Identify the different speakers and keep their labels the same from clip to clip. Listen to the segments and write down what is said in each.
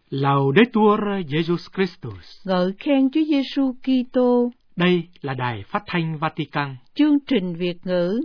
Speaker 1: Laudetur Jesus Christus.
Speaker 2: Ngợi khen Chúa Giêsu Kitô.
Speaker 1: Đây là Đài Phát thanh Vatican.
Speaker 2: Chương trình Việt ngữ.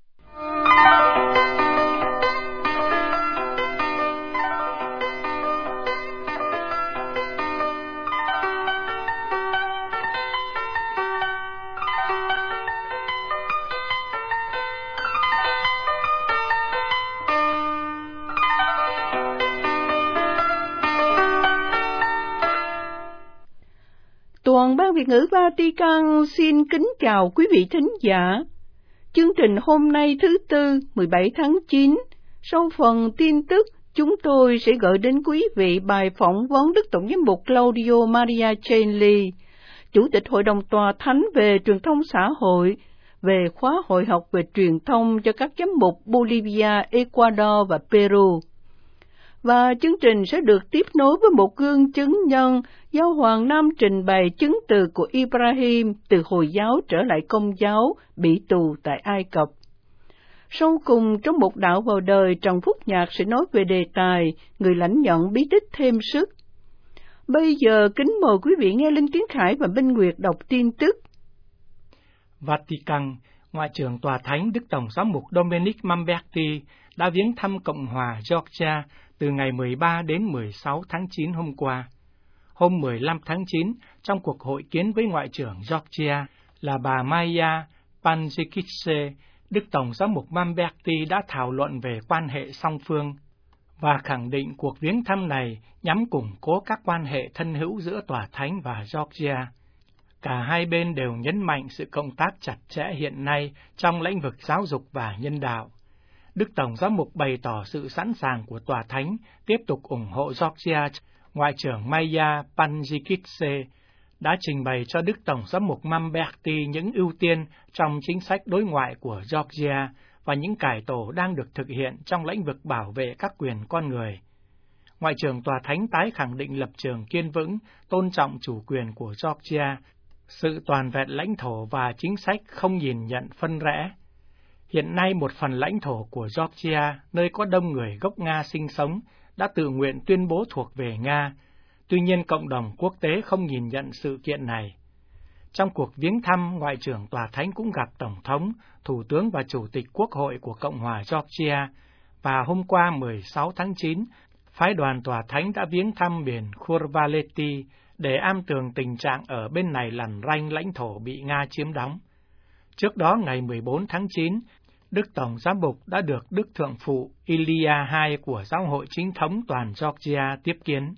Speaker 2: Toàn ban Việt ngữ Vatican xin kính chào quý vị thính giả. Chương trình hôm nay thứ Tư 17 tháng 9, sau phần tin tức, chúng tôi sẽ gửi đến quý vị bài phỏng vấn Đức Tổng giám mục Claudio Maria Chelli, Chủ tịch Hội đồng Tòa Thánh về truyền thông xã hội, về khóa hội học về truyền thông cho các giám mục Bolivia, Ecuador và Peru. Và chương trình sẽ được tiếp nối với một gương chứng nhân do Hoàng Nam trình bày chứng từ của Ibrahim từ Hồi giáo trở lại Công giáo bị tù tại Ai Cập. Sau cùng, trong một đạo vào đời, Trần Phúc Nhạc sẽ nói về đề tài người lãnh nhận bí tích thêm sức. Bây giờ kính mời quý vị nghe Linh Tiến Khải và Minh Nguyệt đọc tin tức.
Speaker 1: Vatican, Ngoại trưởng Tòa Thánh Đức Tổng giám mục Dominic Mamberti đã viếng thăm Cộng hòa Georgia từ ngày 13 đến 16 tháng 9 hôm qua. Hôm 15 tháng 9, trong cuộc hội kiến với Ngoại trưởng Georgia là bà Maya Panjikidze, Đức Tổng giám mục Mamberti đã thảo luận về quan hệ song phương và khẳng định cuộc viếng thăm này nhằm củng cố các quan hệ thân hữu giữa Tòa Thánh và Georgia. Cả hai bên đều nhấn mạnh sự cộng tác chặt chẽ hiện nay trong lĩnh vực giáo dục và nhân đạo. Đức Tổng giám mục bày tỏ sự sẵn sàng của Tòa Thánh tiếp tục ủng hộ Georgia. Ngoại trưởng Maya Panjikidze đã trình bày cho Đức Tổng giám mục Mamberti những ưu tiên trong chính sách đối ngoại của Georgia và những cải tổ đang được thực hiện trong lĩnh vực bảo vệ các quyền con người. Ngoại trưởng Tòa Thánh tái khẳng định lập trường kiên vững, tôn trọng chủ quyền của Georgia, sự toàn vẹn lãnh thổ và chính sách không nhìn nhận phân rẽ. Hiện nay một phần lãnh thổ của Georgia, nơi có đông người gốc Nga sinh sống, đã tự nguyện tuyên bố thuộc về Nga. Tuy nhiên, cộng đồng quốc tế không nhìn nhận sự kiện này. Trong cuộc viếng thăm, Ngoại trưởng Tòa Thánh cũng gặp Tổng thống, Thủ tướng và Chủ tịch Quốc hội của Cộng hòa Georgia. Và hôm qua 16 tháng 9, phái đoàn Tòa Thánh đã viếng thăm biển Khurvaleti để am tường tình trạng ở bên này lằn ranh lãnh thổ bị Nga chiếm đóng. Trước đó, ngày 14 tháng 9, Đức Tổng giám mục đã được Đức Thượng phụ Ilia II của Giáo hội Chính thống toàn Georgia tiếp kiến.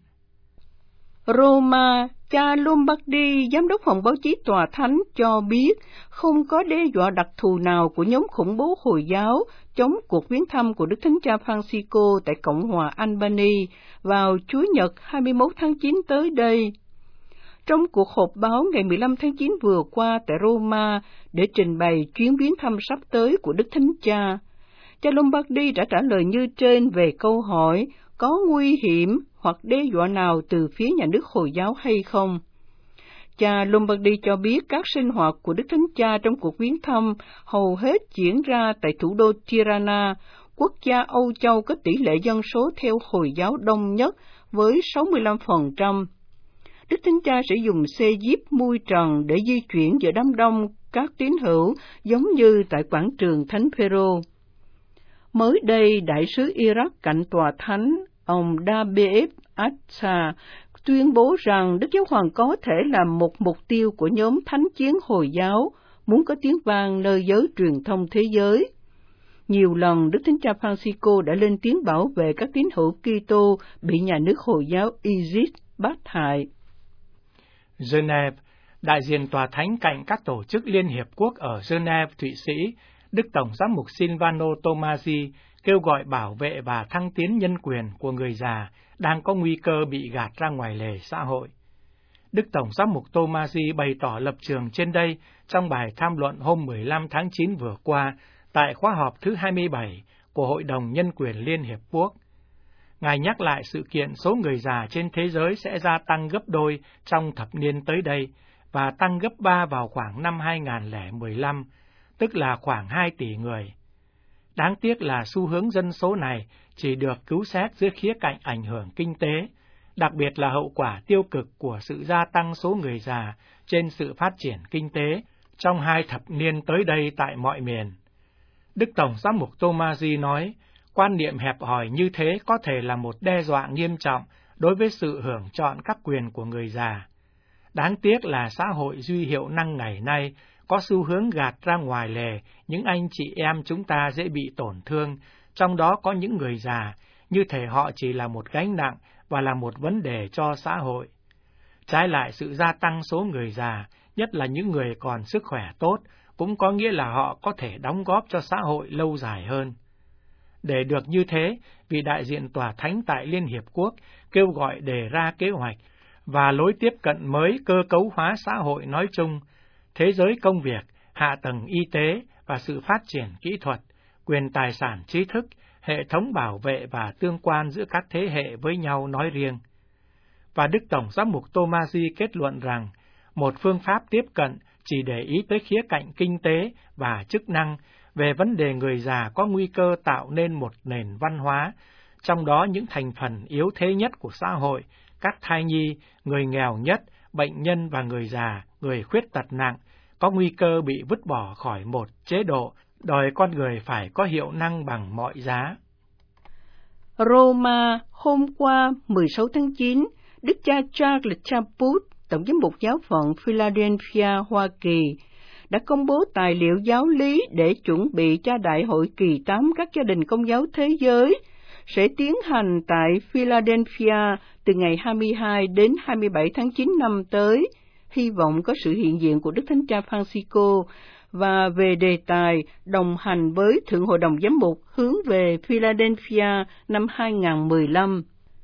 Speaker 2: Roma, cha Lombardi, giám đốc phòng báo chí Tòa Thánh cho biết không có đe dọa đặc thù nào của nhóm khủng bố Hồi giáo chống cuộc viếng thăm của Đức Thánh Cha Francisco tại Cộng hòa Albany vào Chủ nhật 21 tháng 9 tới đây. Trong cuộc họp báo ngày 15 tháng 9 vừa qua tại Roma để trình bày chuyến viếng thăm sắp tới của Đức Thánh Cha, cha Lombardi đã trả lời như trên về câu hỏi có nguy hiểm hoặc đe dọa nào từ phía nhà nước Hồi giáo hay không. Cha Lombardi cho biết các sinh hoạt của Đức Thánh Cha trong cuộc viếng thăm hầu hết diễn ra tại thủ đô Tirana, quốc gia Âu Châu có tỷ lệ dân số theo Hồi giáo đông nhất với 65%. Đức Thánh Cha sẽ dùng xe jeep mui trần để di chuyển giữa đám đông các tín hữu giống như tại quảng trường Thánh Phêrô. Mới đây, đại sứ Iraq cạnh Tòa Thánh, ông Dabeef Atsa, tuyên bố rằng Đức Giáo Hoàng có thể là một mục tiêu của nhóm thánh chiến Hồi giáo, muốn có tiếng vang nơi giới truyền thông thế giới. Nhiều lần, Đức Thánh Cha Francisco đã lên tiếng bảo vệ các tín hữu Kitô bị nhà nước Hồi giáo ISIS bắt hại.
Speaker 1: Geneva, đại diện Tòa Thánh cạnh các tổ chức Liên Hiệp Quốc ở Geneva, Thụy Sĩ, Đức Tổng giám mục Silvano Tomasi kêu gọi bảo vệ và thăng tiến nhân quyền của người già đang có nguy cơ bị gạt ra ngoài lề xã hội. Đức Tổng giám mục Tomasi bày tỏ lập trường trên đây trong bài tham luận hôm 15 tháng 9 vừa qua tại khóa họp thứ 27 của Hội đồng Nhân quyền Liên Hiệp Quốc. Ngài nhắc lại sự kiện số người già trên thế giới sẽ gia tăng gấp đôi trong thập niên tới đây và tăng gấp 3 vào khoảng năm 2015, tức là khoảng 2 tỷ người. Đáng tiếc là xu hướng dân số này chỉ được cứu xét dưới khía cạnh ảnh hưởng kinh tế, đặc biệt là hậu quả tiêu cực của sự gia tăng số người già trên sự phát triển kinh tế trong 2 thập niên tới đây tại mọi miền. Đức Tổng giám mục Tomaji nói, quan niệm hẹp hòi như thế có thể là một đe dọa nghiêm trọng đối với sự hưởng chọn các quyền của người già. Đáng tiếc là xã hội duy hiệu năng ngày nay có xu hướng gạt ra ngoài lề những anh chị em chúng ta dễ bị tổn thương, trong đó có những người già, như thể họ chỉ là một gánh nặng và là một vấn đề cho xã hội. Trái lại, sự gia tăng số người già, nhất là những người còn sức khỏe tốt, cũng có nghĩa là họ có thể đóng góp cho xã hội lâu dài hơn. Để được như thế, vị đại diện Tòa Thánh tại Liên Hiệp Quốc kêu gọi đề ra kế hoạch và lối tiếp cận mới cơ cấu hóa xã hội nói chung, thế giới công việc, hạ tầng y tế và sự phát triển kỹ thuật, quyền tài sản trí thức, hệ thống bảo vệ và tương quan giữa các thế hệ với nhau nói riêng. Và Đức Tổng giám mục Tomaji kết luận rằng, một phương pháp tiếp cận chỉ để ý tới khía cạnh kinh tế và chức năng về vấn đề người già có nguy cơ tạo nên một nền văn hóa, trong đó những thành phần yếu thế nhất của xã hội, các thai nhi, người nghèo nhất, bệnh nhân và người già, người khuyết tật nặng, có nguy cơ bị vứt bỏ khỏi một chế độ đòi con người phải có hiệu năng bằng mọi giá.
Speaker 2: Roma, hôm qua 16 tháng 9, Đức cha Charles Chaput, Tổng giám mục giáo phận Philadelphia, Hoa Kỳ, đã công bố tài liệu giáo lý để chuẩn bị cho Đại hội kỳ 8 các gia đình Công giáo thế giới sẽ tiến hành tại Philadelphia từ ngày 22 đến 27 tháng 9 năm tới, hy vọng có sự hiện diện của Đức Thánh Cha Francisco, và về đề tài đồng hành với Thượng Hội đồng Giám mục hướng về Philadelphia năm 2015.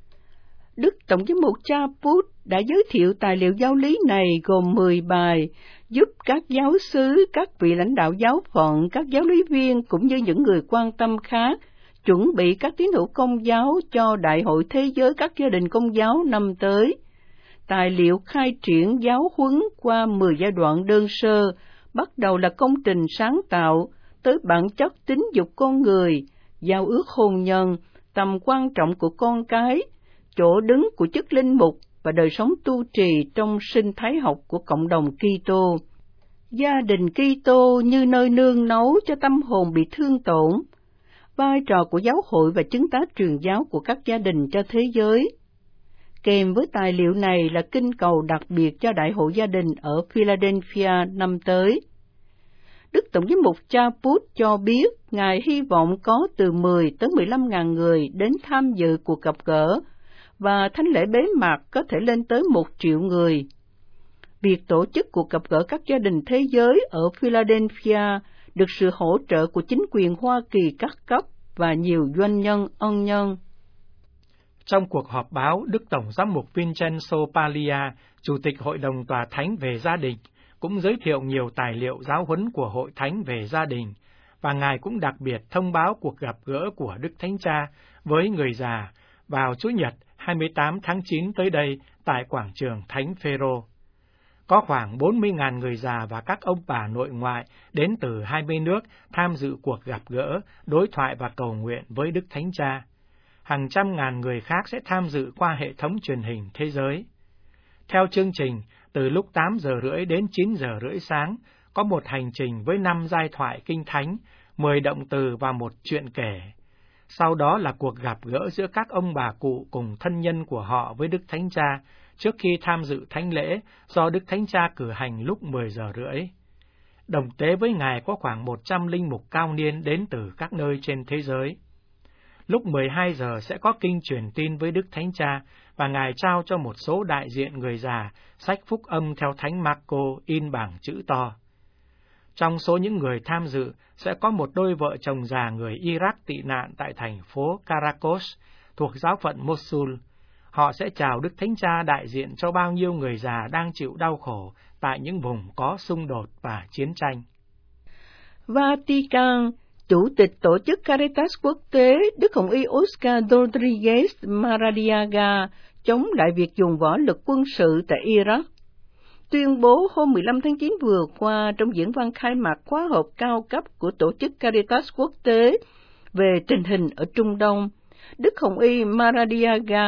Speaker 2: Đức Tổng giám mục Chaput đã giới thiệu tài liệu giáo lý này gồm 10 bài, giúp các giáo xứ, các vị lãnh đạo giáo phận, các giáo lý viên cũng như những người quan tâm khác chuẩn bị các tín hữu Công giáo cho Đại hội Thế giới các gia đình Công giáo năm tới. Tài liệu khai triển giáo huấn qua 10 giai đoạn đơn sơ, bắt đầu là công trình sáng tạo, tới bản chất tính dục con người, giao ước hôn nhân, tầm quan trọng của con cái, chỗ đứng của chức linh mục và đời sống tu trì trong sinh thái học của cộng đồng Kitô. Gia đình Kitô như nơi nương náu cho tâm hồn bị thương tổn, vai trò của giáo hội và chứng tá truyền giáo của các gia đình cho thế giới. Kèm với tài liệu này là kinh cầu đặc biệt cho Đại hội gia đình ở Philadelphia năm tới. Đức Tổng giám mục Chaput cho biết Ngài hy vọng có từ 10 tới 15.000 người đến tham dự cuộc gặp gỡ, và thánh lễ bế mạc có thể lên tới 1 triệu người. Việc tổ chức cuộc gặp gỡ các gia đình thế giới ở Philadelphia được sự hỗ trợ của chính quyền Hoa Kỳ các cấp và nhiều doanh nhân ân nhân.
Speaker 1: Trong cuộc họp báo, Đức Tổng giám mục Vincenzo Paglia, Chủ tịch Hội đồng Tòa Thánh về gia đình, cũng giới thiệu nhiều tài liệu giáo huấn của Hội Thánh về gia đình, và Ngài cũng đặc biệt thông báo cuộc gặp gỡ của Đức Thánh Cha với người già vào Chủ nhật 28 tháng 9 tới đây tại quảng trường Thánh Phêrô. Có khoảng 40.000 người già và các ông bà nội ngoại đến từ 20 nước tham dự cuộc gặp gỡ, đối thoại và cầu nguyện với Đức Thánh Cha. Hàng trăm ngàn người khác sẽ tham dự qua hệ thống truyền hình thế giới. Theo chương trình, từ lúc 8 giờ rưỡi đến 9 giờ rưỡi sáng, có một hành trình với 5 giai thoại kinh thánh, 10 động từ và một chuyện kể. Sau đó là cuộc gặp gỡ giữa các ông bà cụ cùng thân nhân của họ với Đức Thánh Cha, trước khi tham dự thánh lễ do Đức Thánh Cha cử hành lúc 10 giờ rưỡi. Đồng tế với Ngài có khoảng 100 linh mục cao niên đến từ các nơi trên thế giới. Lúc 12 giờ sẽ có kinh truyền tin với Đức Thánh Cha, và Ngài trao cho một số đại diện người già sách phúc âm theo Thánh Marco in bằng chữ to. Trong số những người tham dự sẽ có một đôi vợ chồng già người Iraq tị nạn tại thành phố Caracas, thuộc giáo phận Mosul. Họ sẽ chào Đức Thánh Cha đại diện cho bao nhiêu người già đang chịu đau khổ tại những vùng có xung đột và chiến tranh.
Speaker 2: Vatican, Chủ tịch Tổ chức Caritas Quốc tế Đức Hồng Y Oscar Rodriguez Maradiaga chống lại việc dùng võ lực quân sự tại Iraq, tuyên bố hôm 15 tháng 9 vừa qua trong diễn văn khai mạc khóa họp cao cấp của Tổ chức Caritas Quốc tế về tình hình ở Trung Đông. Đức Hồng Y Maradiaga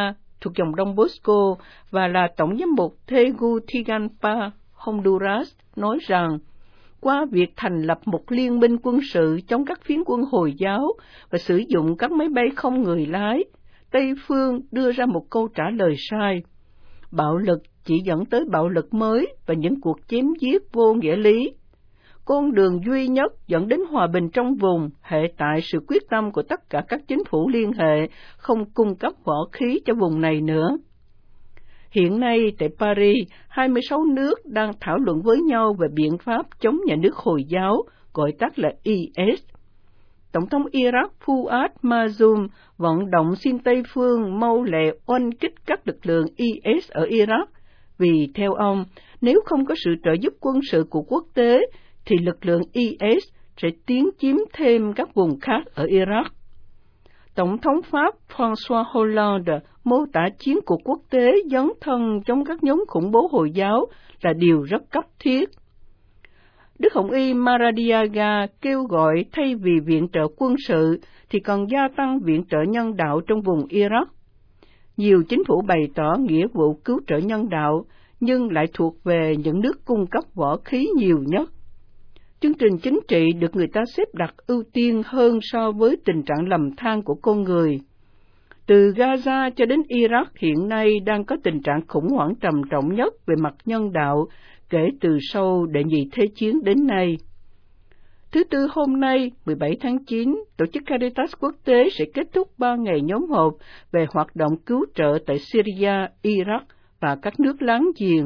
Speaker 2: thuộc dòng Đông Bosco và là Tổng giám mục Tegucigalpa, Honduras, nói rằng qua việc thành lập một liên minh quân sự chống các phiến quân Hồi giáo và sử dụng các máy bay không người lái, Tây phương đưa ra một câu trả lời sai. Bạo lực chỉ dẫn tới bạo lực mới và những cuộc chém giết vô nghĩa lý. Con đường duy nhất dẫn đến hòa bình trong vùng hệ tại sự quyết tâm của tất cả các chính phủ liên hệ không cung cấp võ khí cho vùng này nữa. Hiện nay tại Paris, 26 nước đang thảo luận với nhau về biện pháp chống nhà nước Hồi giáo, gọi tắt là IS. Tổng thống Iraq Fuad Mazum vận động xin Tây phương mau lẹ oanh kích các lực lượng IS ở Iraq, vì theo ông, nếu không có sự trợ giúp quân sự của quốc tế, thì lực lượng IS sẽ tiến chiếm thêm các vùng khác ở Iraq. Tổng thống Pháp François Hollande mô tả chiến cuộc quốc tế dấn thân chống các nhóm khủng bố Hồi giáo là điều rất cấp thiết. Đức Hồng Y Maradiaga kêu gọi thay vì viện trợ quân sự thì cần gia tăng viện trợ nhân đạo trong vùng Iraq. Nhiều chính phủ bày tỏ nghĩa vụ cứu trợ nhân đạo, nhưng lại thuộc về những nước cung cấp võ khí nhiều nhất. Chương trình chính trị được người ta xếp đặt ưu tiên hơn so với tình trạng lầm than của con người. Từ Gaza cho đến Iraq hiện nay đang có tình trạng khủng hoảng trầm trọng nhất về mặt nhân đạo kể từ sau Đệ nhị Thế chiến đến nay. Thứ Tư hôm nay, 17 tháng 9, Tổ chức Caritas Quốc tế sẽ kết thúc 3 ngày nhóm họp về hoạt động cứu trợ tại Syria, Iraq và các nước láng giềng.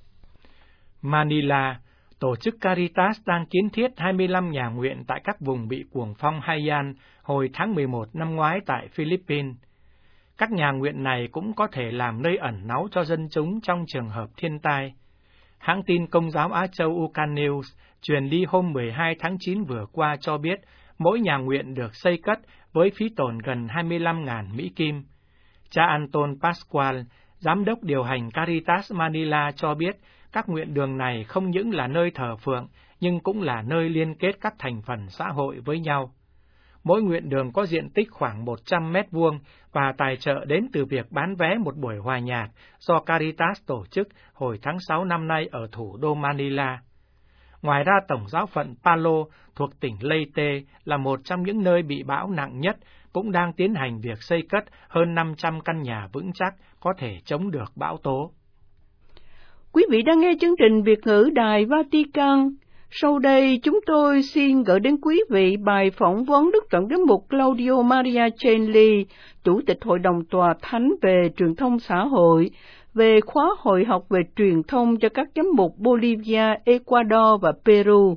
Speaker 1: Manila, Tổ chức Caritas đang kiến thiết 25 nhà nguyện tại các vùng bị cuồng phong Haiyan hồi tháng 11 năm ngoái tại Philippines. Các nhà nguyện này cũng có thể làm nơi ẩn náu cho dân chúng trong trường hợp thiên tai. Hãng tin Công giáo Á Châu Ucan News truyền đi hôm 12 tháng 9 vừa qua cho biết mỗi nhà nguyện được xây cất với phí tổn gần 25.000 Mỹ Kim. Cha Anton Pascual, giám đốc điều hành Caritas Manila cho biết các nguyện đường này không những là nơi thờ phượng, nhưng cũng là nơi liên kết các thành phần xã hội với nhau. Mỗi nguyện đường có diện tích khoảng 100 mét vuông và tài trợ đến từ việc bán vé một buổi hòa nhạc do Caritas tổ chức hồi tháng 6 năm nay ở thủ đô Manila. Ngoài ra, Tổng giáo phận Palo thuộc tỉnh Leyte là một trong những nơi bị bão nặng nhất, cũng đang tiến hành việc xây cất hơn 500 căn nhà vững chắc có thể chống được bão tố.
Speaker 2: Quý vị đang nghe chương trình Việt ngữ Đài Vatican. Sau đây, chúng tôi xin gửi đến quý vị bài phỏng vấn Đức Tổng giám mục Claudio Maria Chelli, Chủ tịch Hội đồng Tòa Thánh về truyền thông xã hội, về khóa hội học về truyền thông cho các giám mục Bolivia, Ecuador và Peru.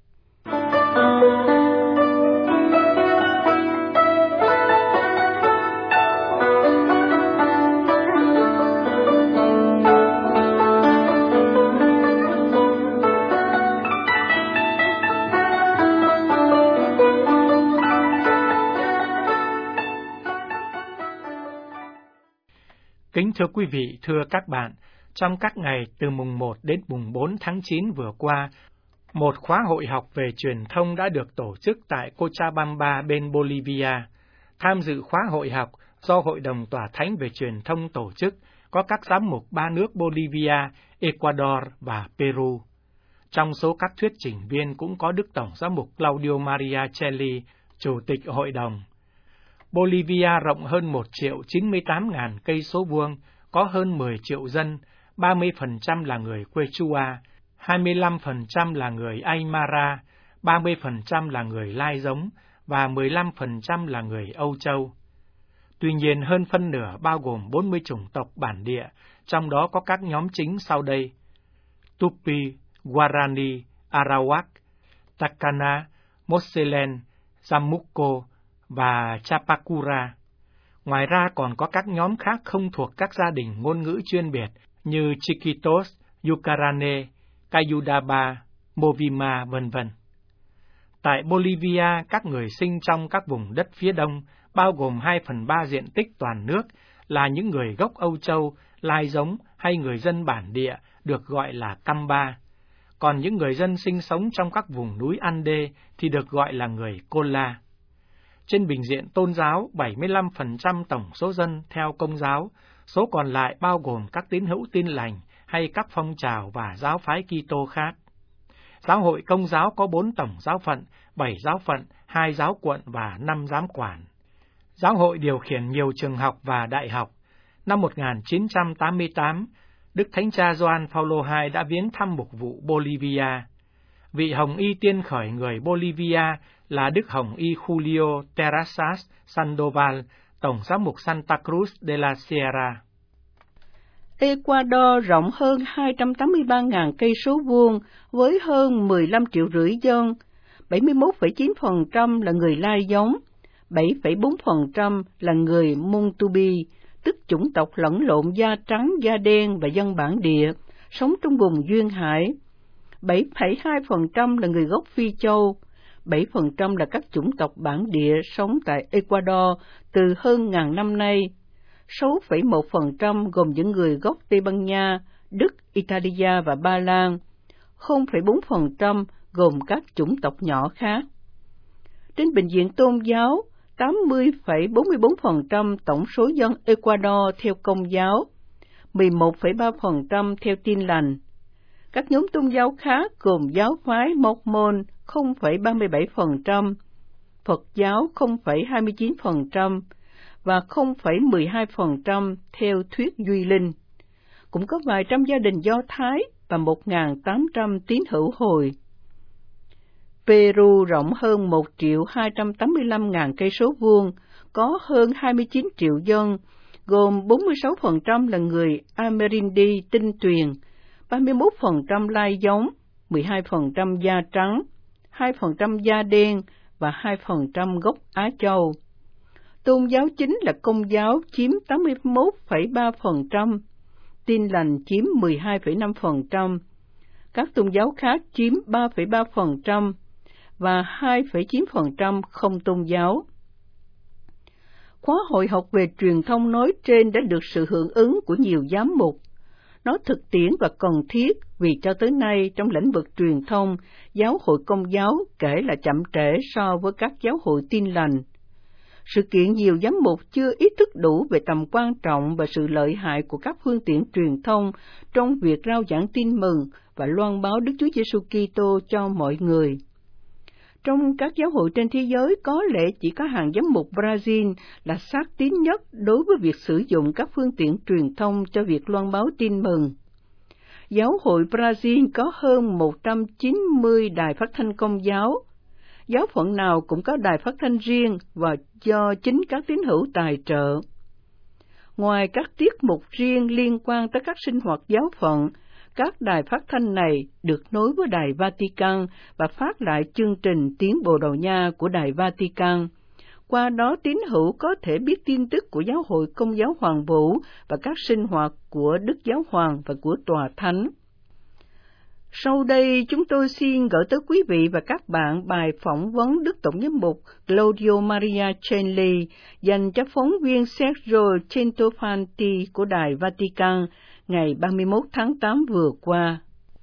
Speaker 1: Kính thưa quý vị, thưa các bạn, trong các ngày từ mùng 1 đến mùng 4 tháng 9 vừa qua, một khóa hội học về truyền thông đã được tổ chức tại Cochabamba bên Bolivia. Tham dự khóa hội học do Hội đồng Tòa Thánh về truyền thông tổ chức có các giám mục 3 nước Bolivia, Ecuador và Peru. Trong số các thuyết trình viên cũng có Đức Tổng giám mục Claudio Maria Chelli, Chủ tịch Hội đồng. Bolivia rộng hơn 1.098.000 cây số vuông, có hơn 10 triệu dân, 30% là người Quechua, 25% là người Aymara, 30% là người Lai Giống và 15% là người Âu Châu. Tuy nhiên, hơn phân nửa bao gồm 40 chủng tộc bản địa, trong đó có các nhóm chính sau đây: Tupi, Guarani, Arawak, Takana, Moselen, Zamuco và Chapacura. Ngoài ra còn có các nhóm khác không thuộc các gia đình ngôn ngữ chuyên biệt như Chiquitos, Yucarane, Cayudaba, Movima, v.v. Tại Bolivia, các người sinh trong các vùng đất phía đông, bao gồm 2/3 diện tích toàn nước, là những người gốc Âu Châu, Lai Giống hay người dân bản địa, được gọi là Camba. Còn những người dân sinh sống trong các vùng núi Ande thì được gọi là người Cola. Trên bình diện tôn giáo, 75% tổng số dân theo Công giáo, Số còn lại bao gồm các tín hữu Tin Lành hay các phong trào và giáo phái Kitô khác. Giáo hội Công giáo có 4 tổng giáo phận, 7 giáo phận, 2 giáo quận và 5 giám quản. Giáo hội điều khiển nhiều trường học và đại học. Năm 1988, Đức Thánh Cha Gioan Phaolô II đã viếng thăm mục vụ Bolivia. Vị Hồng Y tiên khởi người Bolivia là Đức Hồng Y Julio Terrazas Sandoval, Tổng giám mục Santa Cruz de la Sierra.
Speaker 2: Ecuador rộng hơn 283.000 cây số vuông với hơn 15,5 triệu dân, 71,9% là người Lai giống, 7,4% là người Montubi, tức chủng tộc lẫn lộn da trắng, da đen và dân bản địa, sống trong vùng duyên hải. 7,2% là người gốc Phi Châu, 7% là các chủng tộc bản địa sống tại Ecuador từ hơn ngàn năm nay. 6,1% gồm những người gốc Tây Ban Nha, Đức, Italia và Ba Lan. 0,4% gồm các chủng tộc nhỏ khác. Trên bình diện tôn giáo, 80,44% tổng số dân Ecuador theo Công giáo, 11,3% theo Tin Lành. Các nhóm tôn giáo khác gồm giáo phái Mormon 0,37%, Phật giáo 0,29% và 0,12% theo thuyết duy linh. Cũng có vài trăm gia đình Do Thái và 1.800 tín hữu Hồi. Peru rộng hơn 1.285.000 cây số vuông, có hơn 29 triệu dân, gồm 46% là người Amerindi tinh tuyền, 31% Lai giống, 12% da trắng, 2% da đen và 2% gốc Á Châu. Tôn giáo chính là Công giáo chiếm 81,3%, Tin Lành chiếm 12,5%, các tôn giáo khác chiếm 3,3% và 2,9% không tôn giáo. Khóa hội học về truyền thông nói trên đã được sự hưởng ứng của nhiều giám mục. Nó thực tiễn và cần thiết vì cho tới nay trong lĩnh vực truyền thông, giáo hội Công giáo kể là chậm trễ so với các giáo hội Tin Lành. Sự kiện nhiều giám mục chưa ý thức đủ về tầm quan trọng và sự lợi hại của các phương tiện truyền thông trong việc rao giảng tin mừng và loan báo Đức Chúa Giêsu Kitô cho mọi người. Trong các giáo hội trên thế giới, có lẽ chỉ có hàng giám mục Brazil là sát tín nhất đối với việc sử dụng các phương tiện truyền thông cho việc loan báo tin mừng. Giáo hội Brazil có hơn 190 đài phát thanh Công giáo. Giáo phận nào cũng có đài phát thanh riêng và do chính các tín hữu tài trợ. Ngoài các tiết mục riêng liên quan tới các sinh hoạt giáo phận, các đài phát thanh này được nối với Đài Vatican và phát lại chương trình tiếng Bồ Đào Nha của Đài Vatican. Qua đó tín hữu có thể biết tin tức của Giáo hội Công giáo Hoàng Vũ và các sinh hoạt của Đức Giáo Hoàng và của Tòa Thánh. Sau đây, chúng tôi xin gửi tới quý vị và các bạn bài phỏng vấn Đức Tổng giám mục Claudio Maria Chenli dành cho phóng viên Sergio Centofanti của Đài Vatican ngày 31 tháng 8 vừa qua.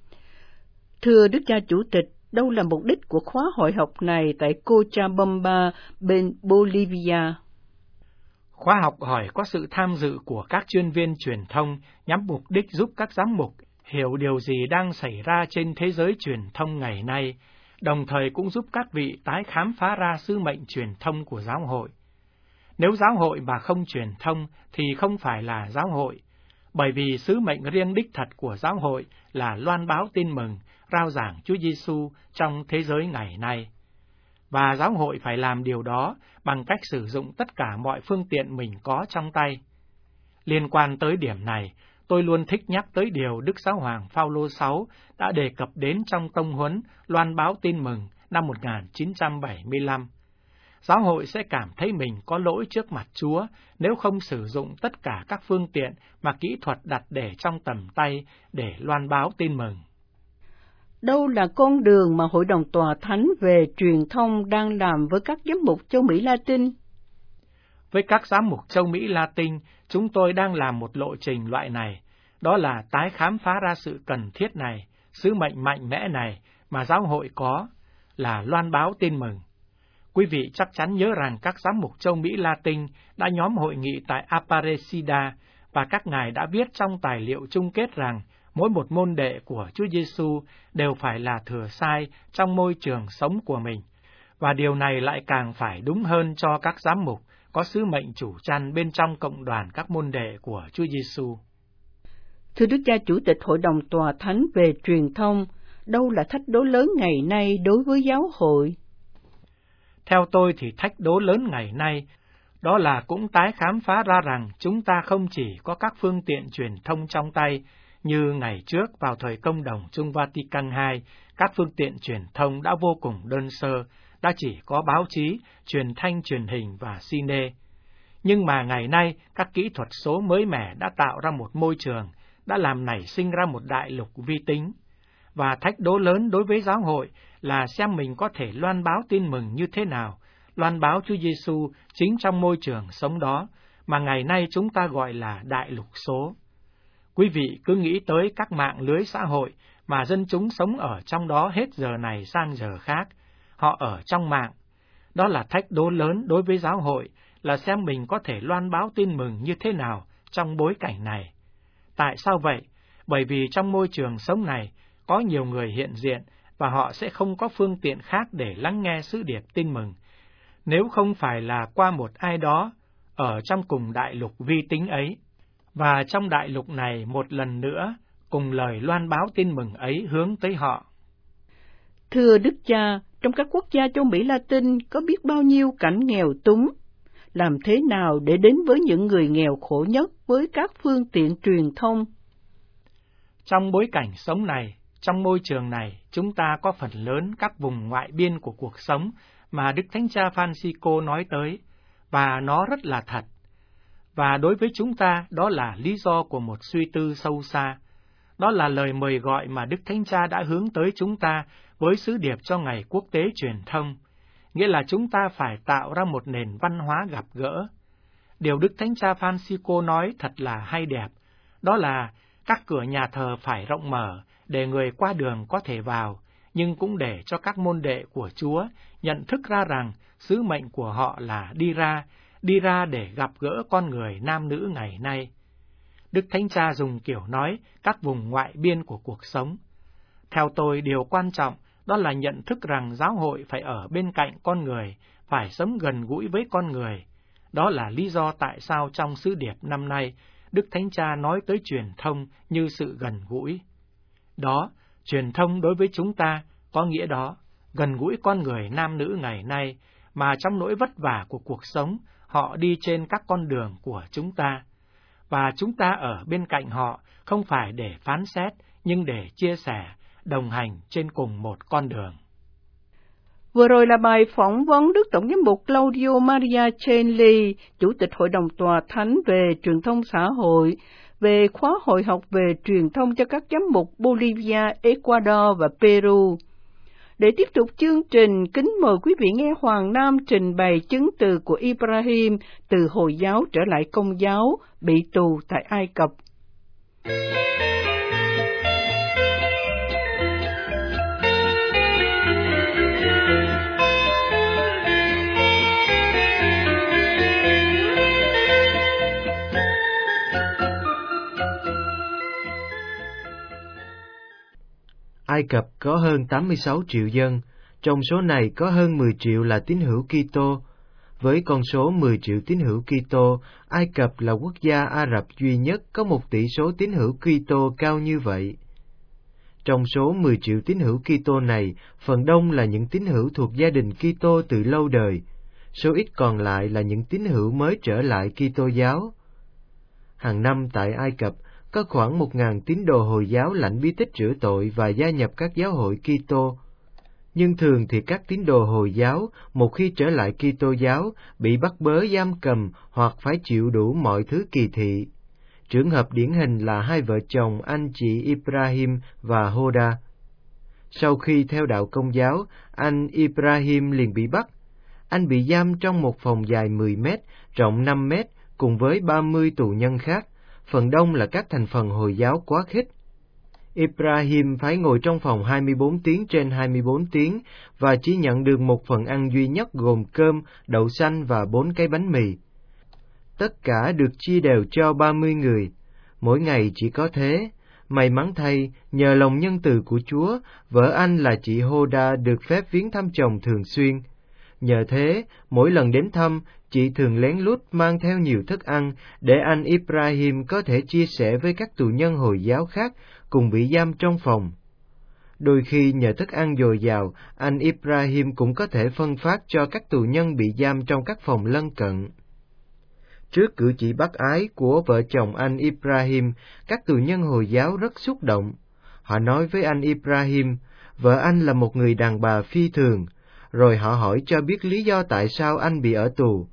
Speaker 2: Thưa Đức Cha Chủ tịch, đâu là mục đích của khóa hội học này tại Cochabamba, bên Bolivia?
Speaker 1: Khóa học hỏi có sự tham dự của các chuyên viên truyền thông nhằm mục đích giúp các giám mục hiểu điều gì đang xảy ra trên thế giới truyền thông ngày nay, đồng thời cũng giúp các vị tái khám phá ra sứ mệnh truyền thông của giáo hội. Nếu giáo hội mà không truyền thông thì không phải là giáo hội, bởi vì sứ mệnh riêng đích thật của giáo hội là loan báo tin mừng, rao giảng Chúa Giêsu trong thế giới ngày nay. Và giáo hội phải làm điều đó bằng cách sử dụng tất cả mọi phương tiện mình có trong tay. Liên quan tới điểm này, tôi luôn thích nhắc tới điều Đức Giáo hoàng Phaolô VI đã đề cập đến trong tông huấn loan báo tin mừng năm 1975. Giáo hội sẽ cảm thấy mình có lỗi trước mặt Chúa nếu không sử dụng tất cả các phương tiện mà kỹ thuật đặt để trong tầm tay để loan báo tin mừng.
Speaker 2: Đâu là con đường mà Hội đồng Tòa Thánh về truyền thông đang làm với các giám mục châu Mỹ Latin?
Speaker 1: Với các giám mục châu Mỹ Latin, chúng tôi đang làm một lộ trình loại này, đó là tái khám phá ra sự cần thiết này, sứ mệnh mạnh mẽ này mà giáo hội có, là loan báo tin mừng. Quý vị chắc chắn nhớ rằng các giám mục châu Mỹ Latin đã nhóm hội nghị tại Aparecida và các ngài đã viết trong tài liệu chung kết rằng mỗi một môn đệ của Chúa Giêsu đều phải là thừa sai trong môi trường sống của mình, và điều này lại càng phải đúng hơn cho các giám mục có sứ mệnh chủ chăn bên trong cộng đoàn các môn đệ của Chúa Giêsu.
Speaker 2: Thưa Đức cha Chủ tịch Hội đồng Tòa Thánh về truyền thông, đâu là thách đố lớn ngày nay đối với giáo hội?
Speaker 1: Theo tôi thì thách đố lớn ngày nay, đó là cũng tái khám phá ra rằng chúng ta không chỉ có các phương tiện truyền thông trong tay, như ngày trước vào thời Công đồng Chung Vatican II, các phương tiện truyền thông đã vô cùng đơn sơ, đã chỉ có báo chí, truyền thanh, truyền hình và cine. Nhưng mà ngày nay, các kỹ thuật số mới mẻ đã tạo ra một môi trường, đã làm nảy sinh ra một đại lục vi tính. Và thách đố lớn đối với giáo hội là xem mình có thể loan báo tin mừng như thế nào, loan báo Chúa Giêsu chính trong môi trường sống đó, mà ngày nay chúng ta gọi là đại lục số. Quý vị cứ nghĩ tới các mạng lưới xã hội mà dân chúng sống ở trong đó hết giờ này sang giờ khác, họ ở trong mạng. Đó là thách đố lớn đối với giáo hội, là xem mình có thể loan báo tin mừng như thế nào trong bối cảnh này. Tại sao vậy? Bởi vì trong môi trường sống này, có nhiều người hiện diện, và họ sẽ không có phương tiện khác để lắng nghe sứ điệp tin mừng, nếu không phải là qua một ai đó ở trong cùng đại lục vi tính ấy. Và trong đại lục này một lần nữa, cùng lời loan báo tin mừng ấy hướng tới họ.
Speaker 2: Thưa Đức Cha, trong các quốc gia châu Mỹ Latin có biết bao nhiêu cảnh nghèo túng. Làm thế nào để đến với những người nghèo khổ nhất với các phương tiện truyền thông?
Speaker 1: Trong bối cảnh sống này, trong môi trường này, chúng ta có phần lớn các vùng ngoại biên của cuộc sống mà Đức Thánh Cha Francisco nói tới, và nó rất là thật. Và đối với chúng ta, đó là lý do của một suy tư sâu xa. Đó là lời mời gọi mà Đức Thánh Cha đã hướng tới chúng ta với sứ điệp cho Ngày Quốc tế Truyền thông, nghĩa là chúng ta phải tạo ra một nền văn hóa gặp gỡ. Điều Đức Thánh Cha Francisco nói thật là hay đẹp, đó là các cửa nhà thờ phải rộng mở để người qua đường có thể vào, nhưng cũng để cho các môn đệ của Chúa nhận thức ra rằng sứ mệnh của họ là đi ra để gặp gỡ con người nam nữ ngày nay. Đức Thánh Cha dùng kiểu nói các vùng ngoại biên của cuộc sống. Theo tôi, điều quan trọng đó là nhận thức rằng giáo hội phải ở bên cạnh con người, phải sống gần gũi với con người. Đó là lý do tại sao trong sứ điệp năm nay, Đức Thánh Cha nói tới truyền thông như sự gần gũi. Đó, truyền thông đối với chúng ta có nghĩa đó, gần gũi con người nam nữ ngày nay, mà trong nỗi vất vả của cuộc sống, họ đi trên các con đường của chúng ta. Và chúng ta ở bên cạnh họ không phải để phán xét, nhưng để chia sẻ, đồng hành trên cùng một con đường.
Speaker 2: Vừa rồi là bài phỏng vấn Đức Tổng giám mục Claudio Maria Chenli, Chủ tịch Hội đồng Tòa Thánh về truyền thông xã hội, về khóa hội học về truyền thông cho các giám mục Bolivia, Ecuador và Peru. Để tiếp tục chương trình, kính mời quý vị nghe Hoàng Nam trình bày chứng từ của Ibrahim từ Hồi giáo trở lại Công giáo, bị tù tại Ai Cập.
Speaker 3: Ai Cập có hơn 86 triệu dân, trong số này có hơn 10 triệu là tín hữu Kitô. Với con số 10 triệu tín hữu Kitô, Ai Cập là quốc gia Ả Rập duy nhất có một tỷ số tín hữu Kitô cao như vậy. Trong số 10 triệu tín hữu Kitô này, phần đông là những tín hữu thuộc gia đình Kitô từ lâu đời, số ít còn lại là những tín hữu mới trở lại Kitô giáo. Hàng năm tại Ai Cập, có khoảng 1.000 tín đồ Hồi giáo lãnh bí tích rửa tội và gia nhập các giáo hội Kitô. Nhưng thường thì các tín đồ Hồi giáo, một khi trở lại Kitô giáo, bị bắt bớ giam cầm hoặc phải chịu đủ mọi thứ kỳ thị. Trường hợp điển hình là hai vợ chồng anh chị Ibrahim và Hoda. Sau khi theo đạo Công giáo, anh Ibrahim liền bị bắt. Anh bị giam trong một phòng dài 10 mét, rộng 5 mét, cùng với 30 tù nhân khác, phần đông là các thành phần Hồi giáo quá khích. Ibrahim phải ngồi trong phòng 24 tiếng trên 24 tiếng và chỉ nhận được một phần ăn duy nhất gồm cơm, đậu xanh và 4 cái bánh mì. tất cả được chia đều cho 30 người, mỗi ngày chỉ có thế. May mắn thay, nhờ lòng nhân từ của Chúa, vợ anh là chị Hoda được phép viếng thăm chồng thường xuyên. Nhờ thế, mỗi lần đến thăm, chị thường lén lút mang theo nhiều thức ăn để anh Ibrahim có thể chia sẻ với các tù nhân Hồi giáo khác cùng bị giam trong phòng. Đôi khi nhờ thức ăn dồi dào, anh Ibrahim cũng có thể phân phát cho các tù nhân bị giam trong các phòng lân cận. Trước cử chỉ bác ái của vợ chồng anh Ibrahim, các tù nhân Hồi giáo rất xúc động. Họ nói với anh Ibrahim, vợ anh là một người đàn bà phi thường, rồi họ hỏi cho biết lý do tại sao anh bị ở tù.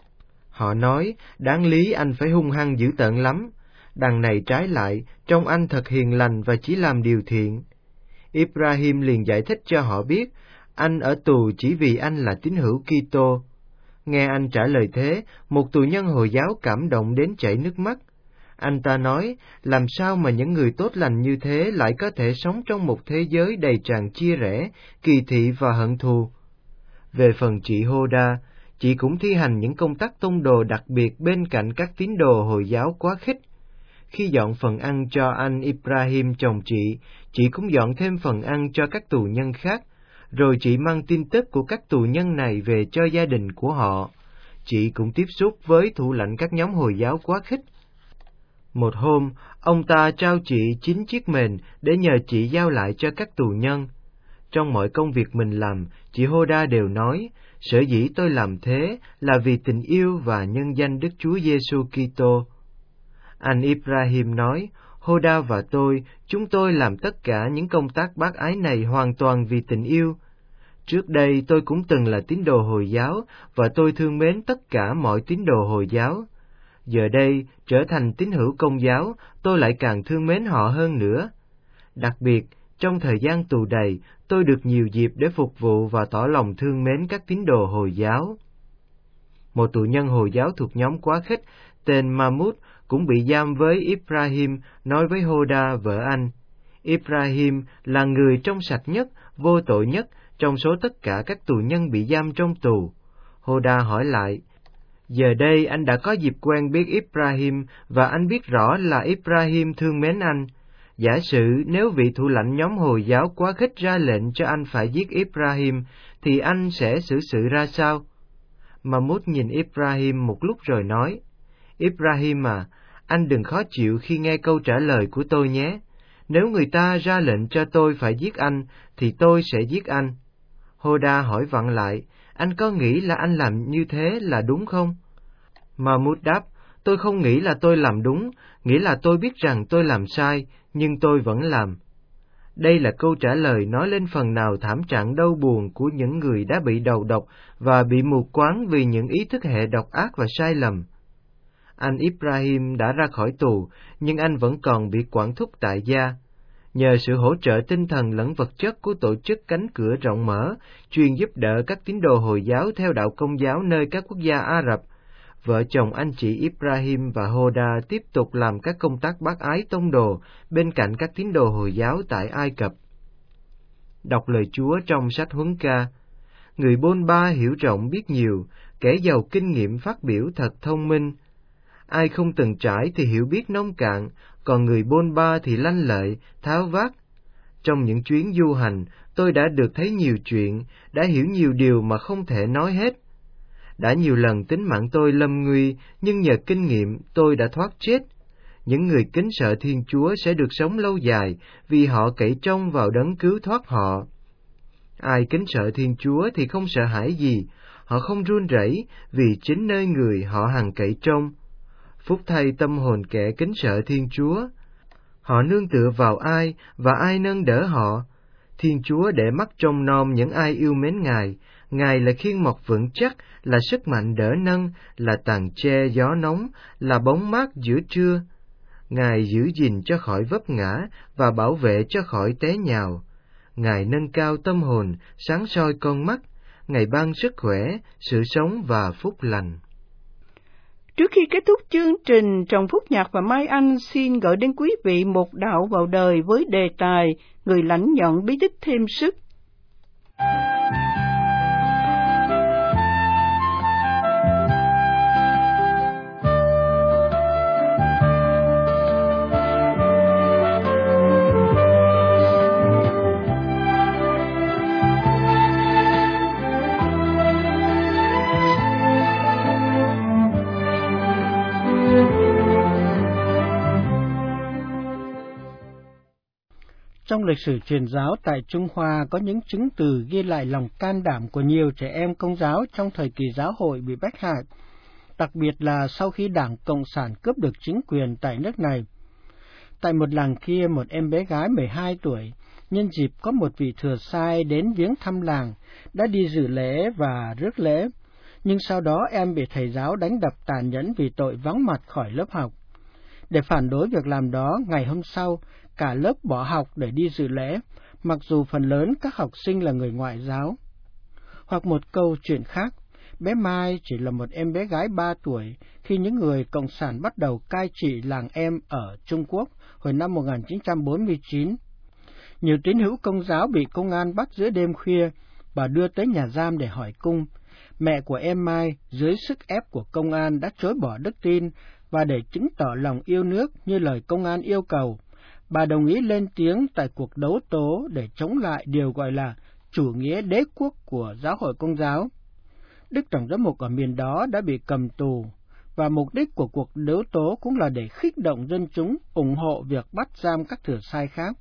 Speaker 3: Họ nói, đáng lý anh phải hung hăng dữ tợn lắm, đằng này trái lại, trông anh thật hiền lành và chỉ làm điều thiện. Ibrahim liền giải thích cho họ biết, anh ở tù chỉ vì anh là tín hữu Kitô. Nghe anh trả lời thế, một tù nhân Hồi giáo cảm động đến chảy nước mắt. Anh ta nói, làm sao mà những người tốt lành như thế lại có thể sống trong một thế giới đầy tràn chia rẽ, kỳ thị và hận thù. Về phần chị Hoda, chị cũng thi hành những công tác tông đồ đặc biệt bên cạnh các tín đồ Hồi giáo quá khích. Khi dọn phần ăn cho anh Ibrahim chồng chị cũng dọn thêm phần ăn cho các tù nhân khác, rồi chị mang tin tức của các tù nhân này về cho gia đình của họ. Chị cũng tiếp xúc với thủ lãnh các nhóm Hồi giáo quá khích. Một hôm, ông ta trao chị 9 chiếc mền để nhờ chị giao lại cho các tù nhân. Trong mọi công việc mình làm, chị Hoda đều nói, sở dĩ tôi làm thế là vì tình yêu và nhân danh Đức Chúa Giêsu Kitô. Anh Ibrahim nói, Hoda và chúng tôi làm tất cả những công tác bác ái này hoàn toàn vì tình yêu. Trước đây tôi cũng từng là tín đồ Hồi giáo và tôi thương mến tất cả mọi tín đồ Hồi giáo. Giờ đây, trở thành tín hữu Công giáo, tôi lại càng thương mến họ hơn nữa. Đặc biệt, trong thời gian tù đầy, tôi được nhiều dịp để phục vụ và tỏ lòng thương mến các tín đồ Hồi giáo. Một tù nhân Hồi giáo thuộc nhóm quá khích, tên Mahmoud, cũng bị giam với Ibrahim, nói với Hoda vợ anh. Ibrahim là người trong sạch nhất, vô tội nhất trong số tất cả các tù nhân bị giam trong tù. Hoda hỏi lại, giờ đây anh đã có dịp quen biết Ibrahim và anh biết rõ là Ibrahim thương mến anh. Giả sử nếu vị thủ lãnh nhóm Hồi giáo quá khích ra lệnh cho anh phải giết Ibrahim, thì anh sẽ xử sự ra sao? Mahmoud nhìn Ibrahim một lúc rồi nói, Ibrahim à, anh đừng khó chịu khi nghe câu trả lời của tôi nhé. Nếu người ta ra lệnh cho tôi phải giết anh, thì tôi sẽ giết anh. Hoda hỏi vặn lại, anh có nghĩ là anh làm như thế là đúng không? Mahmoud đáp, tôi không nghĩ là tôi làm đúng, nghĩa là tôi biết rằng tôi làm sai, nhưng tôi vẫn làm. Đây là câu trả lời nói lên phần nào thảm trạng đau buồn của những người đã bị đầu độc và bị mù quáng vì những ý thức hệ độc ác và sai lầm. Anh Ibrahim đã ra khỏi tù, nhưng anh vẫn còn bị quản thúc tại gia. Nhờ sự hỗ trợ tinh thần lẫn vật chất của tổ chức Cánh Cửa Rộng Mở, chuyên giúp đỡ các tín đồ Hồi giáo theo đạo Công giáo nơi các quốc gia Ả Rập, vợ chồng anh chị Ibrahim và Hoda tiếp tục làm các công tác bác ái tông đồ bên cạnh các tín đồ Hồi giáo tại Ai Cập. Đọc lời Chúa trong sách Huấn Ca. Người bôn ba hiểu rộng biết nhiều, kẻ giàu kinh nghiệm phát biểu thật thông minh. Ai không từng trải thì hiểu biết nông cạn, còn người bôn ba thì lanh lợi, tháo vát. Trong những chuyến du hành, tôi đã được thấy nhiều chuyện, đã hiểu nhiều điều mà không thể nói hết. Đã nhiều lần tính mạng tôi lâm nguy, nhưng nhờ kinh nghiệm tôi đã thoát chết. Những người kính sợ Thiên Chúa sẽ được sống lâu dài, vì họ cậy trông vào đấng cứu thoát họ. Ai kính sợ Thiên Chúa thì không sợ hãi gì, họ không run rẩy, vì chính nơi người họ hằng cậy trông. Phúc thay tâm hồn kẻ kính sợ Thiên Chúa. Họ nương tựa vào ai và ai nâng đỡ họ. Thiên Chúa để mắt trông nom những ai yêu mến Ngài. Ngài là khiên mọc vững chắc, là sức mạnh đỡ nâng, là tàn che gió nóng, là bóng mát giữa trưa. Ngài giữ gìn cho khỏi vấp ngã và bảo vệ cho khỏi té nhào. Ngài nâng cao tâm hồn, sáng soi con mắt. Ngài ban sức khỏe, sự sống và phúc lành.
Speaker 2: Trước khi kết thúc chương trình, Trần Phúc Nhạc và Mai Anh xin gửi đến quý vị một đạo vào đời với đề tài Người lãnh nhận bí tích thêm sức.
Speaker 4: Trong lịch sử truyền giáo tại Trung Hoa có những chứng từ ghi lại lòng can đảm của nhiều trẻ em Công giáo trong thời kỳ giáo hội bị bách hại, đặc biệt là sau khi Đảng Cộng sản cướp được chính quyền tại nước này. Tại một làng kia, một em bé gái 12 tuổi, nhân dịp có một vị thừa sai đến viếng thăm làng, đã đi dự lễ và rước lễ, nhưng sau đó em bị thầy giáo đánh đập tàn nhẫn vì tội vắng mặt khỏi lớp học. Để phản đối việc làm đó, ngày hôm sau, cả lớp bỏ học để đi dự lễ, mặc dù phần lớn các học sinh là người ngoại giáo. Hoặc một câu chuyện khác, bé Mai chỉ là một em bé gái 3 tuổi khi những người Cộng sản bắt đầu cai trị làng em ở Trung Quốc hồi năm 1949. Nhiều tín hữu Công giáo bị công an bắt giữa đêm khuya và đưa tới nhà giam để hỏi cung. Mẹ của em Mai, dưới sức ép của công an, đã chối bỏ đức tin và để chứng tỏ lòng yêu nước như lời công an yêu cầu, bà đồng ý lên tiếng tại cuộc đấu tố để chống lại điều gọi là chủ nghĩa đế quốc của giáo hội Công giáo. Đức Tổng giám mục ở miền đó đã bị cầm tù, và mục đích của cuộc đấu tố cũng là để khích động dân chúng ủng hộ việc bắt giam các thừa sai khác.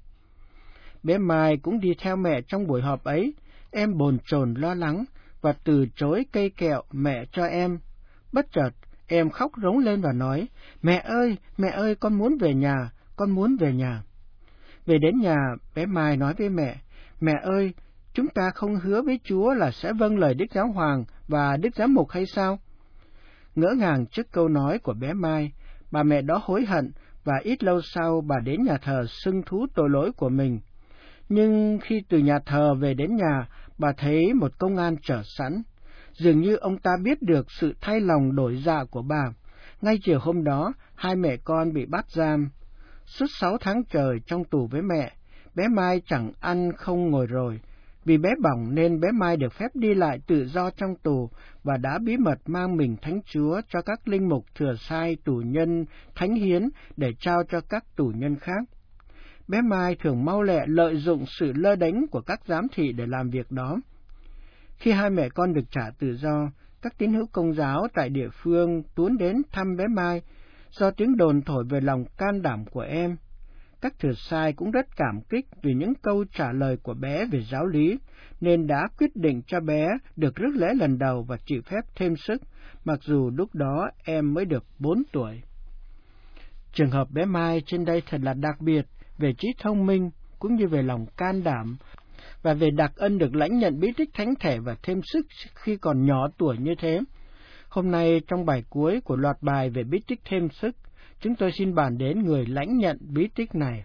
Speaker 4: Bé Mai cũng đi theo mẹ trong buổi họp ấy. Em bồn chồn lo lắng và từ chối cây kẹo mẹ cho em. Bất chợt, em khóc rống lên và nói, mẹ ơi, con muốn về nhà, con muốn về nhà. Về đến nhà, bé Mai nói với mẹ ơi, chúng ta không hứa với Chúa là sẽ vâng lời Đức Giáo Hoàng và Đức Giám mục hay sao? Ngỡ ngàng trước câu nói của bé Mai, bà mẹ đó hối hận và ít lâu sau bà đến nhà thờ xưng thú tội lỗi của mình. Nhưng khi từ nhà thờ về đến nhà, bà thấy một công an chờ sẵn. Dường như ông ta biết được sự thay lòng đổi dạ của bà. Ngay chiều hôm đó, hai mẹ con bị bắt giam. Suốt 6 tháng trời trong tù với mẹ, bé Mai chẳng ăn không ngồi rồi. Vì bé bỏng nên bé Mai được phép đi lại tự do trong tù và đã bí mật mang mình thánh Chúa cho các linh mục thừa sai tù nhân thánh hiến để trao cho các tù nhân khác. Bé Mai thường mau lẹ lợi dụng sự lơ đánh của các giám thị để làm việc đó. Khi hai mẹ con được trả tự do, các tín hữu Công giáo tại địa phương tuôn đến thăm bé Mai do tiếng đồn thổi về lòng can đảm của em. Các thừa sai cũng rất cảm kích vì những câu trả lời của bé về giáo lý, nên đã quyết định cho bé được rước lễ lần đầu và chịu phép thêm sức, mặc dù lúc đó em mới được 4 tuổi. Trường hợp bé Mai trên đây thật là đặc biệt về trí thông minh cũng như về lòng can đảm và về đặc ân được lãnh nhận bí tích thánh thể và thêm sức khi còn nhỏ tuổi như thế. Hôm nay trong bài cuối của loạt bài về bí tích thêm sức, chúng tôi xin bàn đến người lãnh nhận bí tích này.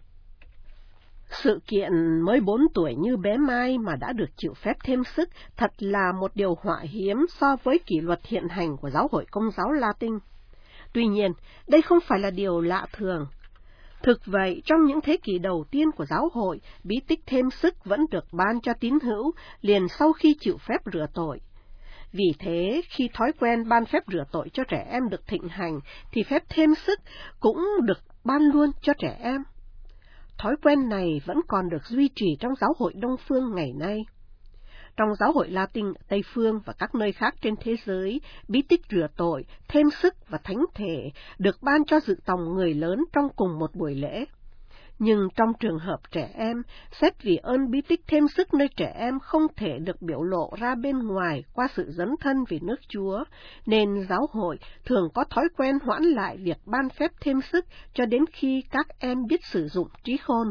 Speaker 5: Sự kiện mới 4 tuổi như bé Mai mà đã được chịu phép thêm sức thật là một điều họa hiếm so với kỷ luật hiện hành của giáo hội Công giáo Latin. Tuy nhiên, đây không phải là điều lạ thường. Thực vậy, trong những thế kỷ đầu tiên của giáo hội, bí tích thêm sức vẫn được ban cho tín hữu liền sau khi chịu phép rửa tội. Vì thế, khi thói quen ban phép rửa tội cho trẻ em được thịnh hành, thì phép thêm sức cũng được ban luôn cho trẻ em. Thói quen này vẫn còn được duy trì trong giáo hội Đông Phương ngày nay. Trong giáo hội Latin, Tây Phương và các nơi khác trên thế giới, bí tích rửa tội, thêm sức và thánh thể được ban cho dự tòng người lớn trong cùng một buổi lễ. Nhưng trong trường hợp trẻ em, xét vì ơn bí tích thêm sức nơi trẻ em không thể được biểu lộ ra bên ngoài qua sự dấn thân vì nước Chúa, nên giáo hội thường có thói quen hoãn lại việc ban phép thêm sức cho đến khi các em biết sử dụng trí khôn.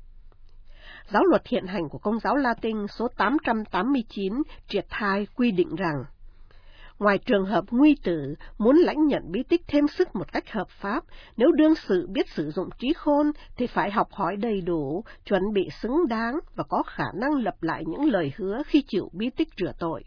Speaker 5: Giáo luật hiện hành của Công giáo Latin số 889 triệt 2 quy định rằng, ngoài trường hợp nguy tử muốn lãnh nhận bí tích thêm sức một cách hợp pháp, nếu đương sự biết sử dụng trí khôn thì phải học hỏi đầy đủ, chuẩn bị xứng đáng và có khả năng lập lại những lời hứa khi chịu bí tích rửa tội.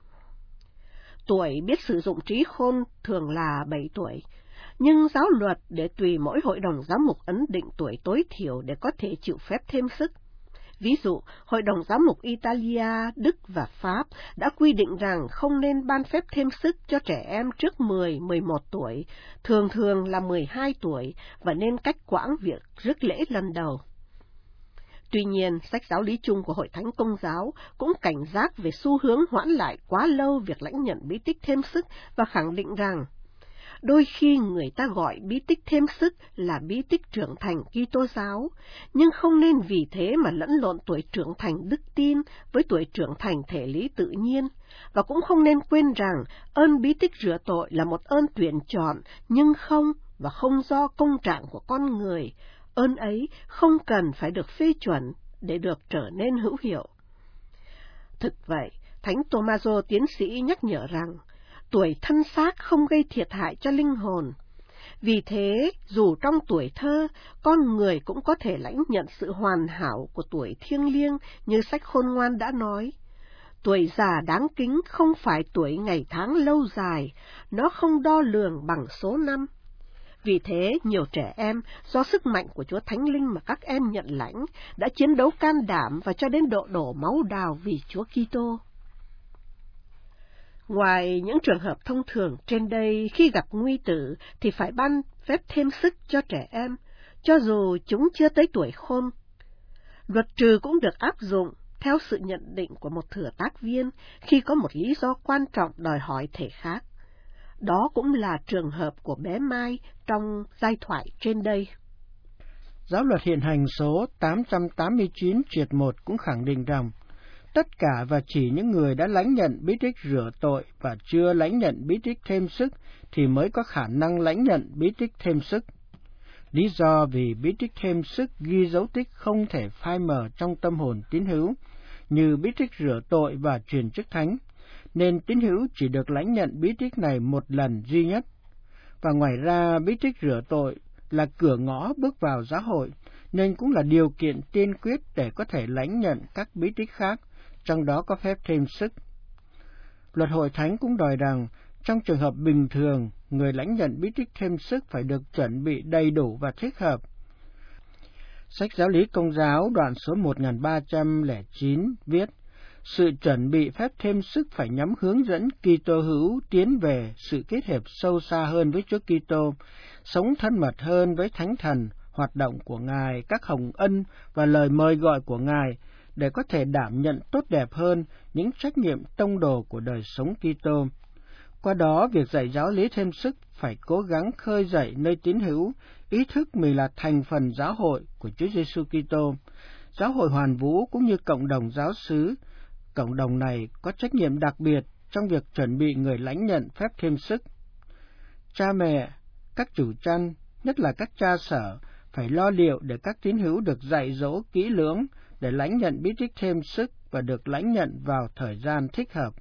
Speaker 5: Tuổi biết sử dụng trí khôn thường là 7 tuổi, nhưng giáo luật để tùy mỗi hội đồng giám mục ấn định tuổi tối thiểu để có thể chịu phép thêm sức. Ví dụ, Hội đồng Giám mục Italia, Đức và Pháp đã quy định rằng không nên ban phép thêm sức cho trẻ em trước 10-11 tuổi, thường thường là 12 tuổi, và nên cách quãng việc rước lễ lần đầu. Tuy nhiên, sách giáo lý chung của Hội Thánh Công giáo cũng cảnh giác về xu hướng hoãn lại quá lâu việc lãnh nhận bí tích thêm sức và khẳng định rằng, Đôi khi người ta gọi bí tích thêm sức là bí tích trưởng thành Kitô giáo, nhưng không nên vì thế mà lẫn lộn tuổi trưởng thành đức tin với tuổi trưởng thành thể lý tự nhiên, và cũng không nên quên rằng ơn bí tích rửa tội là một ơn tuyển chọn nhưng không và không do công trạng của con người. Ơn ấy không cần phải được phê chuẩn để được trở nên hữu hiệu. Thực vậy, Thánh Tô-ma-dô tiến sĩ nhắc nhở rằng tuổi thân xác không gây thiệt hại cho linh hồn. Vì thế, dù trong tuổi thơ, con người cũng có thể lãnh nhận sự hoàn hảo của tuổi thiêng liêng như sách Khôn Ngoan đã nói. Tuổi già đáng kính không phải tuổi ngày tháng lâu dài, nó không đo lường bằng số năm. Vì thế, nhiều trẻ em, do sức mạnh của Chúa Thánh Linh mà các em nhận lãnh, đã chiến đấu can đảm và cho đến độ đổ máu đào vì Chúa Kitô. Ngoài những trường hợp thông thường trên đây, khi gặp nguy tử thì phải ban phép thêm sức cho trẻ em, cho dù chúng chưa tới tuổi khôn. Luật trừ cũng được áp dụng theo sự nhận định của một thừa tác viên khi có một lý do quan trọng đòi hỏi thể khác. Đó cũng là trường hợp của bé Mai trong giai thoại trên đây.
Speaker 4: Giáo luật hiện hành số 889/1 cũng khẳng định rằng tất cả và chỉ những người đã lãnh nhận bí tích rửa tội và chưa lãnh nhận bí tích thêm sức thì mới có khả năng lãnh nhận bí tích thêm sức. Lý do vì bí tích thêm sức ghi dấu tích không thể phai mờ trong tâm hồn tín hữu, như bí tích rửa tội và truyền chức thánh, nên tín hữu chỉ được lãnh nhận bí tích này một lần duy nhất. Và ngoài ra, bí tích rửa tội là cửa ngõ bước vào giáo hội, nên cũng là điều kiện tiên quyết để có thể lãnh nhận các bí tích khác, trong đó có phép thêm sức. Luật hội thánh cũng đòi rằng, trong trường hợp bình thường, người lãnh nhận bí tích thêm sức phải được chuẩn bị đầy đủ và thích hợp. Sách Giáo lý Công giáo đoạn số 1309 viết, sự chuẩn bị phép thêm sức phải nhắm hướng dẫn Kitô hữu tiến về sự kết hợp sâu xa hơn với Chúa Kitô, sống thân mật hơn với Thánh Thần, hoạt động của Ngài, các hồng ân và lời mời gọi của Ngài, để có thể đảm nhận tốt đẹp hơn những trách nhiệm tông đồ của đời sống Kitô. Qua đó, việc dạy giáo lý thêm sức phải cố gắng khơi dậy nơi tín hữu ý thức mình là thành phần giáo hội của Chúa Giêsu Kitô, giáo hội hoàn vũ cũng như cộng đồng giáo xứ. Cộng đồng này có trách nhiệm đặc biệt trong việc chuẩn bị người lãnh nhận phép thêm sức. Cha mẹ, các chủ chăn, nhất là các cha sở, phải lo liệu để các tín hữu được dạy dỗ kỹ lưỡng để lãnh nhận bí tích thêm sức và được lãnh nhận vào thời gian thích hợp.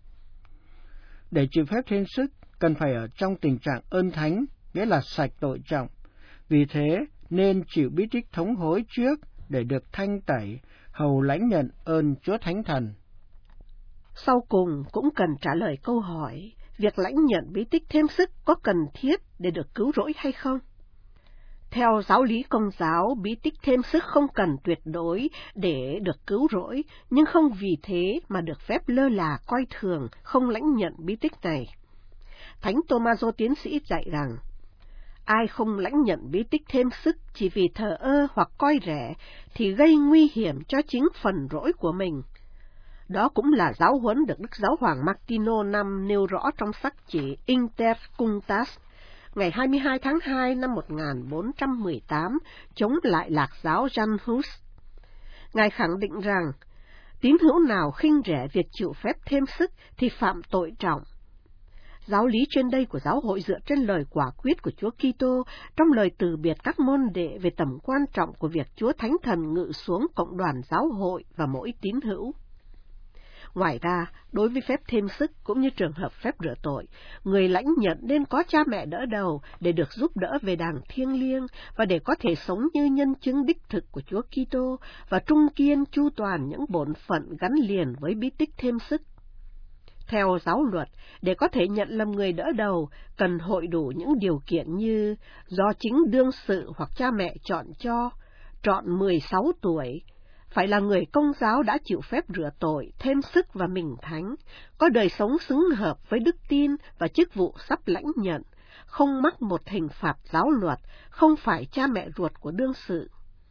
Speaker 4: Để chịu phép thêm sức, cần phải ở trong tình trạng ơn thánh, nghĩa là sạch tội trọng. Vì thế, nên chịu bí tích thống hối trước để được thanh tẩy, hầu lãnh nhận ơn Chúa Thánh Thần.
Speaker 5: Sau cùng cũng cần trả lời câu hỏi, việc lãnh nhận bí tích thêm sức có cần thiết để được cứu rỗi hay không? Theo giáo lý Công giáo, bí tích thêm sức không cần tuyệt đối để được cứu rỗi, nhưng không vì thế mà được phép lơ là coi thường, không lãnh nhận bí tích này. Thánh Tô-ma-dô tiến sĩ dạy rằng, ai không lãnh nhận bí tích thêm sức chỉ vì thờ ơ hoặc coi rẻ thì gây nguy hiểm cho chính phần rỗi của mình. Đó cũng là giáo huấn được Đức Giáo hoàng Martino V nêu rõ trong sách chỉ Inter Cunctas, ngày 22 tháng 2 năm 1418, chống lại lạc giáo Jan Hus. Ngài khẳng định rằng, tín hữu nào khinh rẻ việc chịu phép thêm sức thì phạm tội trọng. Giáo lý trên đây của giáo hội dựa trên lời quả quyết của Chúa Kitô trong lời từ biệt các môn đệ về tầm quan trọng của việc Chúa Thánh Thần ngự xuống cộng đoàn giáo hội và mỗi tín hữu. Ngoài ra, đối với phép thêm sức cũng như trường hợp phép rửa tội, người lãnh nhận nên có cha mẹ đỡ đầu để được giúp đỡ về đàng thiêng liêng và để có thể sống như nhân chứng đích thực của Chúa Kitô và trung kiên chu toàn những bổn phận gắn liền với bí tích thêm sức. Theo giáo luật, để có thể nhận làm người đỡ đầu, cần hội đủ những điều kiện như do chính đương sự hoặc cha mẹ chọn cho, trọn 16 tuổi, phải là người Công giáo đã chịu phép rửa tội, thêm sức và mình thánh, có đời sống xứng hợp với đức tin và chức vụ sắp lãnh nhận, không mắc một hình phạt giáo luật, không phải cha mẹ ruột của đương sự.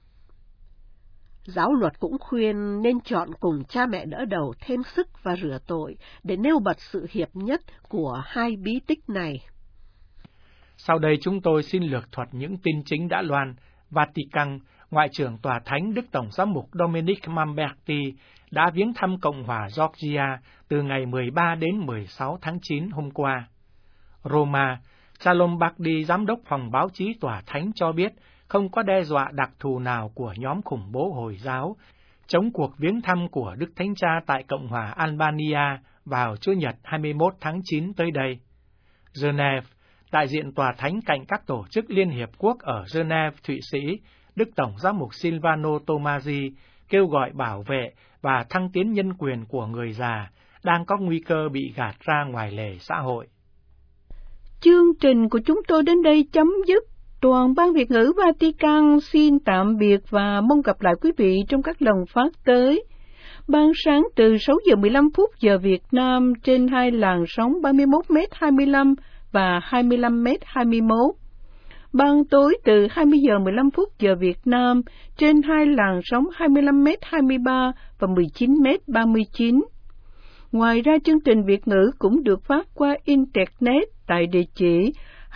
Speaker 5: Giáo luật cũng khuyên nên chọn cùng cha mẹ đỡ đầu thêm sức và rửa tội để nêu bật sự hiệp nhất của hai bí tích này.
Speaker 1: Sau đây chúng tôi xin lược thuật những tin chính đã loan. Vatican, Ngoại trưởng Tòa Thánh Đức Tổng giám mục Dominic Mamberti đã viếng thăm Cộng hòa Georgia từ ngày 13 đến 16 tháng 9 hôm qua. Roma, cha Lombardi, giám đốc phòng báo chí Tòa Thánh cho biết không có đe dọa đặc thù nào của nhóm khủng bố Hồi giáo chống cuộc viếng thăm của Đức Thánh Cha tại Cộng hòa Albania vào Chủ nhật 21 tháng 9 tới đây. Geneva, đại diện Tòa Thánh cạnh các tổ chức Liên Hiệp Quốc ở Geneva, Thụy Sĩ, Đức Tổng giám mục Silvano Tomasi kêu gọi bảo vệ và thăng tiến nhân quyền của người già đang có nguy cơ bị gạt ra ngoài lề xã hội.
Speaker 2: Chương trình của chúng tôi đến đây chấm dứt. Toàn ban Việt ngữ Vatican xin tạm biệt và mong gặp lại quý vị trong các lần phát tới. Ban sáng từ 6 giờ 15 phút giờ Việt Nam trên hai làn sóng 31m25 và 25m21. Ban tối từ 20 giờ 15 phút giờ Việt Nam trên hai làn sóng 25m23 và 19m39. Ngoài ra, chương trình Việt ngữ cũng được phát qua Internet tại địa chỉ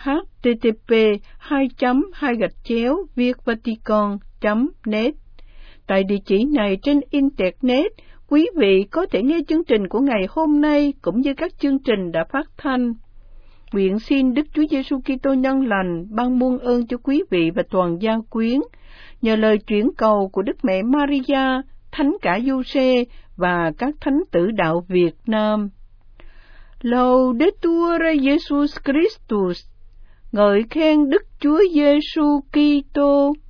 Speaker 2: http://vietvatican.net. Tại địa chỉ này trên Internet, quý vị có thể nghe chương trình của ngày hôm nay cũng như các chương trình đã phát thanh. Nguyện xin Đức Chúa Giêsu Kitô nhân lành ban muôn ơn cho quý vị và toàn gia quyến, nhờ lời chuyển cầu của Đức Mẹ Maria, Thánh cả Giuse và các thánh tử đạo Việt Nam. Laudetur Jesus Christus, ngợi khen Đức Chúa Giêsu Kitô.